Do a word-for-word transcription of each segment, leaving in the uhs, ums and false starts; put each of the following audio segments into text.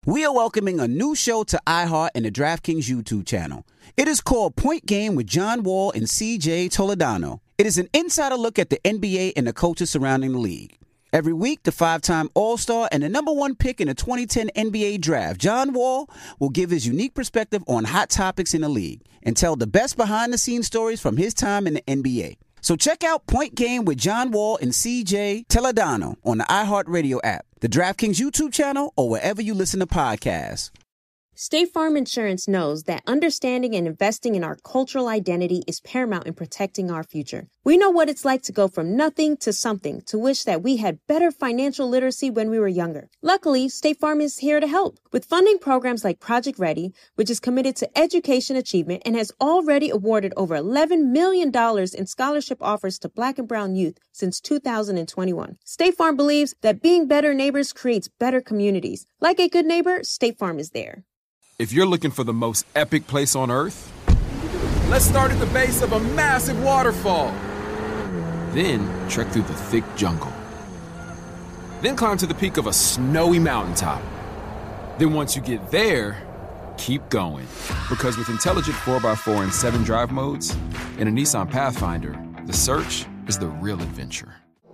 We are welcoming a new show to iHeart and the DraftKings YouTube channel. It is called Point Game with John Wall and C J Toledano. It is an insider look at the N B A and the coaches surrounding the league. Every week, the five-time All-Star and the number one pick in the twenty ten N B A Draft, John Wall, will give his unique perspective on hot topics in the league and tell the best behind-the-scenes stories from his time in the N B A. So check out Point Game with John Wall and C J Toledano on the iHeartRadio app, the DraftKings YouTube channel, or wherever you listen to podcasts. State Farm Insurance knows that understanding and investing in our cultural identity is paramount in protecting our future. We know what it's like to go from nothing to something, to wish that we had better financial literacy when we were younger. Luckily, State Farm is here to help with funding programs like Project Ready, which is committed to education achievement and has already awarded over eleven million dollars in scholarship offers to Black and Brown youth since two thousand twenty-one. State Farm believes that being better neighbors creates better communities. Like a good neighbor, State Farm is there. If you're looking for the most epic place on Earth, let's start at the base of a massive waterfall. Then trek through the thick jungle. Then climb to the peak of a snowy mountaintop. Then once you get there, keep going. Because with intelligent four by four and seven drive modes and a Nissan Pathfinder, the search is the real adventure.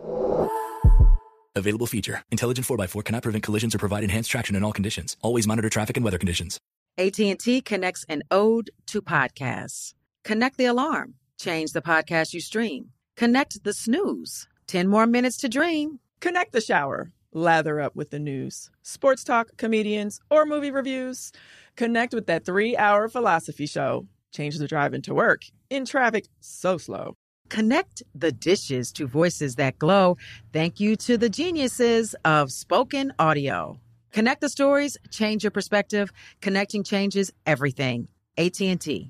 Available feature. Intelligent four by four cannot prevent collisions or provide enhanced traction in all conditions. Always monitor traffic and weather conditions. A T and T connects an ode to podcasts. Connect the alarm. Change the podcast you stream. Connect the snooze. Ten more minutes to dream. Connect the shower. Lather up with the news. Sports talk, comedians, or movie reviews. Connect with that three-hour philosophy show. Change the drive into work. In traffic so slow. Connect the dishes to voices that glow. Thank you to the geniuses of spoken audio. Connect the stories, change your perspective. Connecting changes everything. A T and T.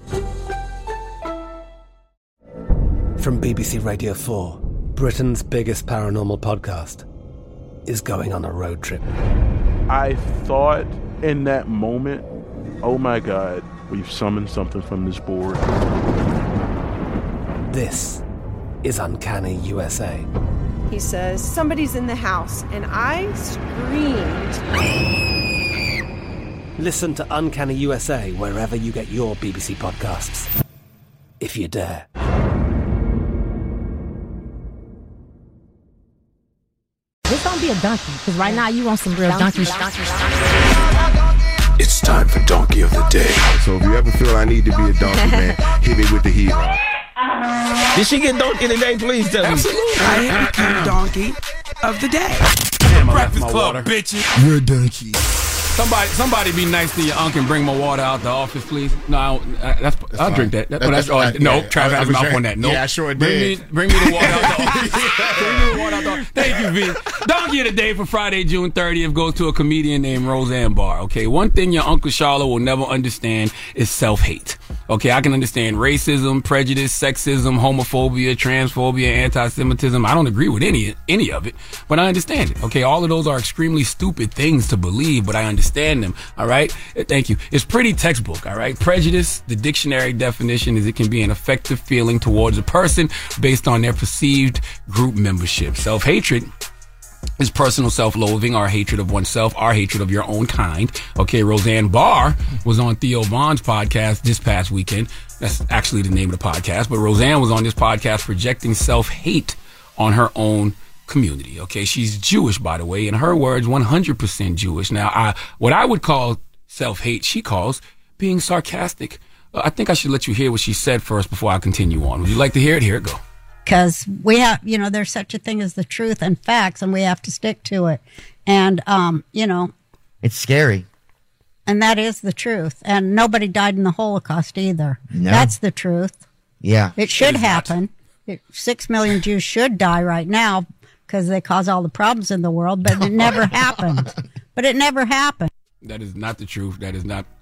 From B B C Radio four, Britain's biggest paranormal podcast is going on a road trip. I thought in that moment, oh my God, we've summoned something from this board. This is Uncanny U S A. He says, somebody's in the house, and I screamed. Listen to Uncanny U S A wherever you get your B B C podcasts, if you dare. Just don't be a donkey, because right now you want some real donkey shit. It's time for Donkey of the Day. So if you ever feel I need to be a donkey, man, hit me with the hee-haw. Did she get donkey today? Please tell me. Absolutely. I am the donkey of the day. Damn, Breakfast Club, water. bitches. You're a donkey. Somebody, somebody, be nice to your uncle and bring my water out the office, please. No, I don't, I, that's, that's I'll fine. drink that. that That, that's, that's that's oh, no, yeah. Travis has I, I mouth sure, on that. No, yeah, I sure bring did. me, bring me the water out the office. Bring me the water out the office. Thank you, V. Donkey of the Day for Friday, June thirtieth goes to a comedian named Roseanne Barr. Okay, one thing your Uncle Charlotte will never understand is self-hate. Okay, I can understand racism, prejudice, sexism, homophobia, transphobia, anti-Semitism. I don't agree with any any of it, but I understand it. Okay, all of those are extremely stupid things to believe, but I understand them. All right, thank you. It's pretty textbook. All right, prejudice. The dictionary definition is it can be an affective feeling towards a person based on their perceived group membership. Self-hatred is personal self-loathing, our hatred of oneself, our hatred of your own kind. Okay, Roseanne Barr was on Theo Von's podcast this past weekend. That's actually the name of the podcast. But Roseanne was on this podcast projecting self-hate on her own community. Okay, she's Jewish, by the way. In her words, one hundred percent Jewish. Now, I, what I would call self-hate, she calls being sarcastic. Uh, I think I should let you hear what she said first before I continue on. Would you like to hear it? Here it go. Because we have, you know, there's such a thing as the truth and facts, and we have to stick to it. And, um, you know. It's scary. And that is the truth. And nobody died in the Holocaust either. No. That's the truth. Yeah. It should happen. It, six million Jews should die right now because they cause all the problems in the world, but it never happened. But it never happened. That is not the truth. That is not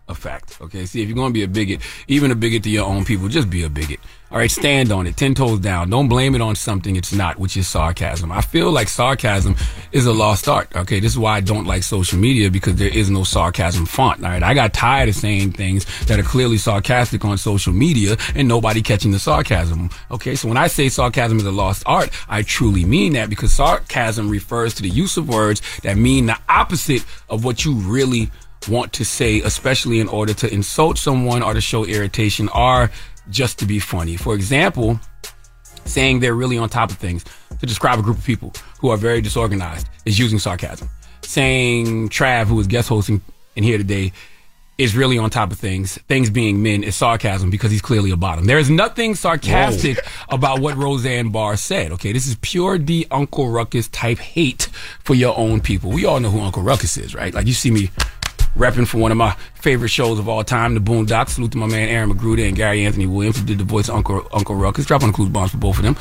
a fact. Okay, see, if you're gonna be a bigot, even a bigot to your own people, just be a bigot. All right, stand on it, ten toes down. Don't blame it on something it's not, which is sarcasm. I feel like sarcasm is a lost art. Okay, this is why I don't like social media, because there is no sarcasm font. All right, I got tired of saying things that are clearly sarcastic on social media and nobody catching the sarcasm. Okay, so when I say sarcasm is a lost art, I truly mean that, because sarcasm refers to the use of words that mean the opposite of what you really want to say, especially in order to insult someone or to show irritation or just to be funny. For example, saying they're really on top of things to describe a group of people who are very disorganized is using sarcasm. Saying Trav, who is guest hosting in here today, is really on top of things, things being men, is sarcasm because he's clearly a bottom. There is nothing sarcastic Whoa. about what Roseanne Barr said. Okay, this is pure D Uncle Ruckus type hate for your own people. We all know who Uncle Ruckus is, right? Like, you see me repping for one of my favorite shows of all time, The Boondocks. Salute to my man Aaron McGruder and Gary Anthony Williams, who did the voice of Uncle Uncle Ruckus. Drop on the clues bombs for both of them.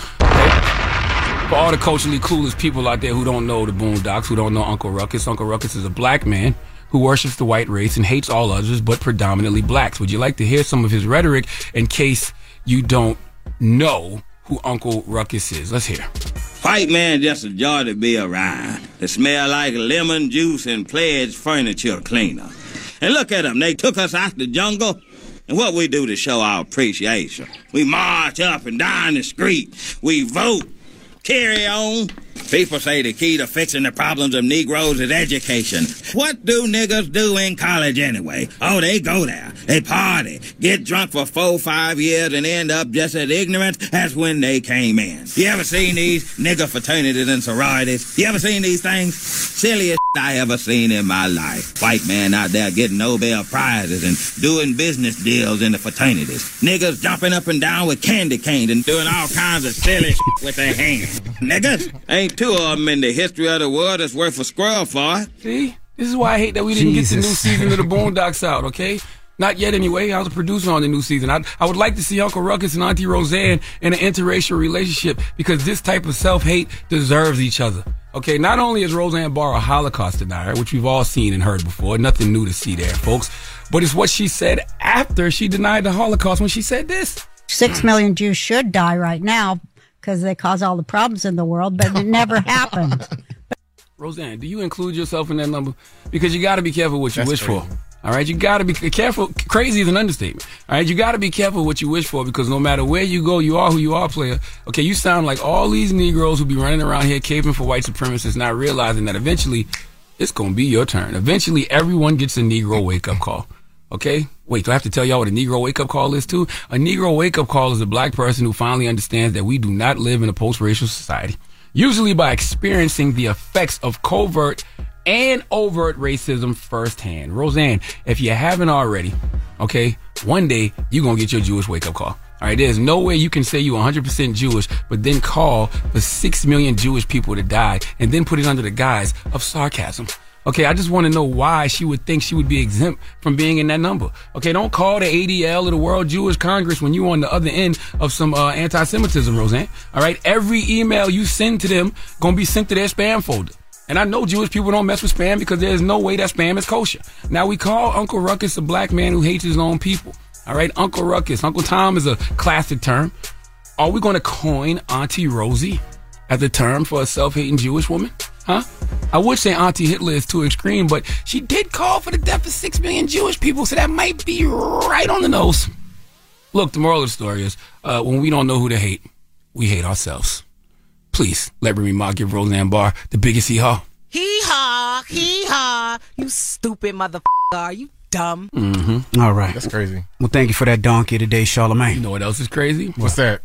Okay? For all the culturally clueless people out there who don't know The Boondocks, who don't know Uncle Ruckus, Uncle Ruckus is a black man who worships the white race and hates all others, but predominantly blacks. Would you like to hear some of his rhetoric in case you don't know who Uncle Ruckus is? Let's hear. White man just a joy to be around. They smell like lemon juice and pledge furniture cleaner. And look at them, they took us out the jungle. And what we do to show our appreciation? We march up and down the street. We vote. Carry on. People say the key to fixing the problems of Negroes is education. What do niggas do in college anyway? Oh, they go there. They party. Get drunk for four, five years and end up just as ignorant as when they came in. You ever seen these nigger fraternities and sororities? You ever seen these things? Silliest I ever seen in my life. White man out there getting Nobel Prizes and doing business deals in the fraternities. Niggas jumping up and down with candy canes and doing all kinds of silly shit with their hands. Niggas, ain't two of them in the history of the world that's worth a squirrel for. See? This is why I hate that we didn't Jesus. get the new season of the Boondocks out, okay? Not yet anyway. I was a producer on the new season. I, I would like to see Uncle Ruckus and Auntie Roseanne in an interracial relationship, because this type of self-hate deserves each other. Okay, not only is Roseanne Barr a Holocaust denier, which we've all seen and heard before, nothing new to see there, folks, but it's what she said after she denied the Holocaust when she said this. Six million Jews should die right now because they cause all the problems in the world, but it never happened. Roseanne, do you include yourself in that number? Because you got to be careful what you That's wish crazy. for. All right, you got to be careful. Crazy is an understatement. All right, you got to be careful what you wish for, because no matter where you go, you are who you are, player. Okay, you sound like all these Negroes who be running around here caping for white supremacists, not realizing that eventually it's going to be your turn. Eventually, everyone gets a Negro wake-up call. Okay? Wait, do I have to tell y'all what a Negro wake-up call is, too? A Negro wake-up call is a black person who finally understands that we do not live in a post-racial society, usually by experiencing the effects of covert and overt racism firsthand. Roseanne, if you haven't already, okay, one day you're going to get your Jewish wake-up call. All right, there's no way you can say you're one hundred percent Jewish, but then call for six million Jewish people to die and then put it under the guise of sarcasm. Okay, I just want to know why she would think she would be exempt from being in that number. Okay, don't call the A D L or the World Jewish Congress when you're on the other end of some uh, anti-Semitism, Roseanne. All right, every email you send to them going to be sent to their spam folder. And I know Jewish people don't mess with spam because there's no way that spam is kosher. Now, we call Uncle Ruckus a black man who hates his own people. All right, Uncle Ruckus. Uncle Tom is a classic term. Are we going to coin Auntie Rosie as a term for a self-hating Jewish woman? Huh? I would say Auntie Hitler is too extreme, but she did call for the death of six million Jewish people, so that might be right on the nose. Look, the moral of the story is, uh, when we don't know who to hate, we hate ourselves. Please, let Remy Ma give Roseanne Barr the biggest hee-haw. Hee-haw, hee-haw, you stupid motherfucker, are you dumb? Mm-hmm. All right. That's crazy. Well, thank you for that donkey today, Charlamagne. You know what else is crazy? What's that?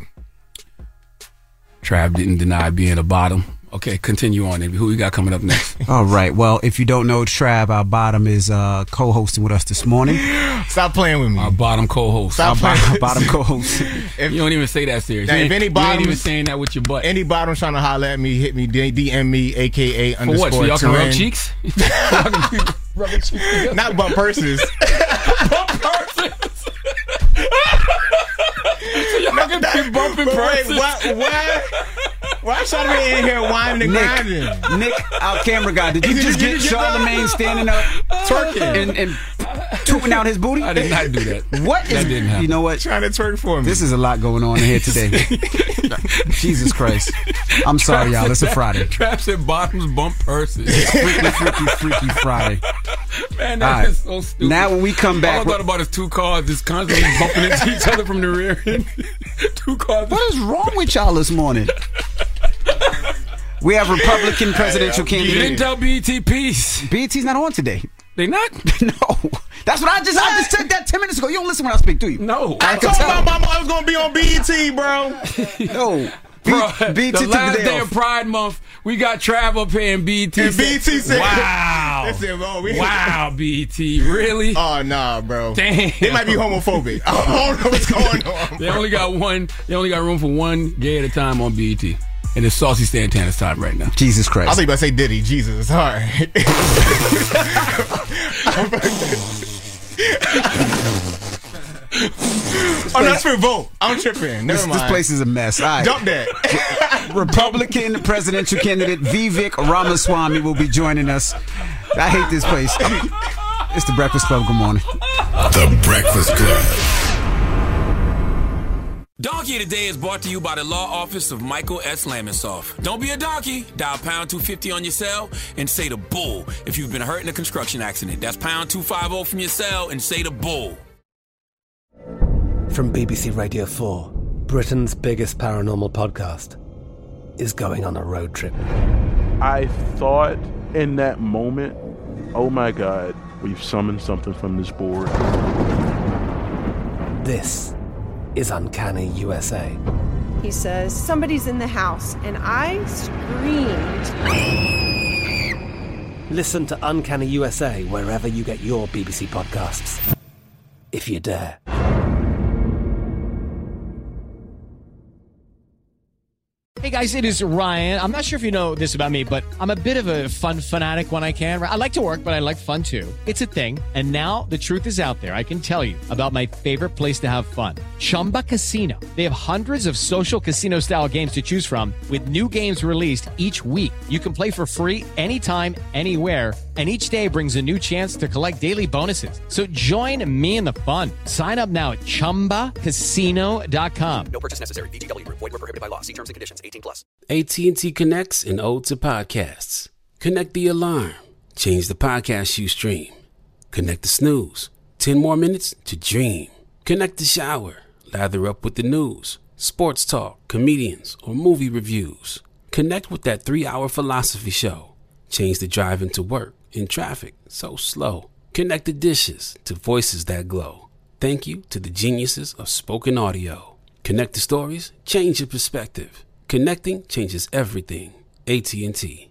Trav didn't deny being a bottom. Okay, continue on. Who we got coming up next? All right. Well, if you don't know Trav, our bottom is uh, co-hosting with us this morning. Stop playing with me. Our bottom co-host. Stop our playing. Bo- bottom co-host. If, you don't even say that serious. Now, you if any you bottom, ain't even saying that with your butt. Any bottom trying to holler at me, hit me, D M me, A K A For underscore what? So y'all can rub Terrain. cheeks? Rub cheeks together. Not bump purses. Bump purses. So y'all can keep bumping purses. Wait, why? Why? Why should we in here whining and grinding? Nick, our camera guy, did you just get Charlamagne standing up twerking and, and two tooting out his booty? I did not do that. What is? That didn't happen. You know what? Trying to twerk for me. This is a lot going on in here today. Jesus Christ. I'm sorry, y'all. It's a Friday. Traps at bottoms bump purses. Freaky, freaky, freaky Friday. Man, that right. is so stupid. Now when we come back, all I thought about is two cars just constantly bumping into each other from the rear end. Two cars. What is wrong with y'all this morning? We have Republican presidential candidate. You didn't tell B E T peace. B E T's not on today. They not? No. That's what I just I just said that ten minutes ago. You don't listen when I speak, do you? No. I told my mama I was gonna be on B E T, bro. No. Bro, B- the BET last day day off. of Pride Month, we got Trav up here and B E T And B E T said, wow. They said, well, we- Wow, B E T, really? Oh, nah, bro. Damn. They might be homophobic. I don't know what's going on. They only got one. They only got room for one gay at a time on B E T. And it's Saucy Santana's time right now. Jesus Christ. I was about to say Diddy. Jesus. All right. Oh, that's for vote. I'm tripping. Never This, mind. this place is a mess. All right. Dump that. Republican presidential candidate Vivek Ramaswamy will be joining us. I hate this place. It's the Breakfast Club. Good morning. The Breakfast Club. Donkey Today is brought to you by the law office of Michael S. Lamonsoff. Don't be a donkey. Dial pound two fifty on your cell and say the bull if you've been hurt in a construction accident. That's pound two fifty from your cell and say the bull. From B B C Radio four, Britain's biggest paranormal podcast is going on a road trip. I thought in that moment, oh my God, we've summoned something from this board. This is Uncanny U S A. He says, somebody's in the house, and I screamed. Listen to Uncanny U S A wherever you get your B B C podcasts, if you dare. Hey guys, it is Ryan. I'm not sure if you know this about me, but I'm a bit of a fun fanatic when I can. I like to work, but I like fun too. It's a thing. And now the truth is out there. I can tell you about my favorite place to have fun. Chumba Casino. They have hundreds of social casino style games to choose from with new games released each week. You can play for free anytime, anywhere. And each day brings a new chance to collect daily bonuses. So join me in the fun. Sign up now at chumba casino dot com. No purchase necessary. V G W. Void where prohibited by law. See terms and conditions. eighteen plus. A T and T connects an ode to podcasts. Connect the alarm. Change the podcast you stream. Connect the snooze. Ten more minutes to dream. Connect the shower. Lather up with the news, sports talk, comedians, or movie reviews. Connect with that three-hour philosophy show. Change the drive into work in traffic so slow. Connect the dishes to voices that glow. Thank you to the geniuses of spoken audio. Connect the stories, change your perspective. Connecting changes everything. A T and T.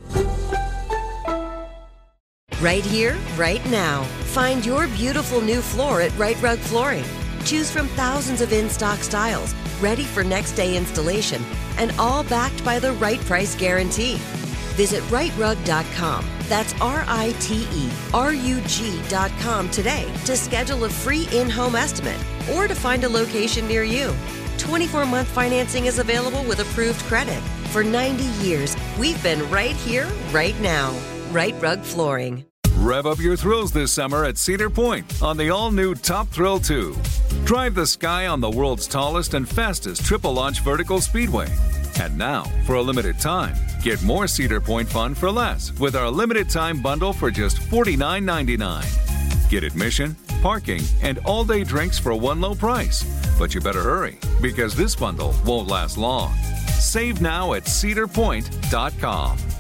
Right here, right now. Find your beautiful new floor at Right Rug Flooring. Choose from thousands of in-stock styles, ready for next day installation, and all backed by the right price guarantee. Visit right rug dot com. That's R I T E R U G dot com today to schedule a free in-home estimate or to find a location near you. twenty-four month financing is available with approved credit. For ninety years, we've been right here, right now. Right Rug Flooring. Rev up your thrills this summer at Cedar Point on the all-new Top Thrill two. Drive the sky on the world's tallest and fastest triple-launch vertical speedway. And now, for a limited time, get more Cedar Point fun for less with our limited-time bundle for just forty-nine ninety-nine. Get admission, parking, and all-day drinks for one low price. But you better hurry, because this bundle won't last long. Save now at cedar point dot com.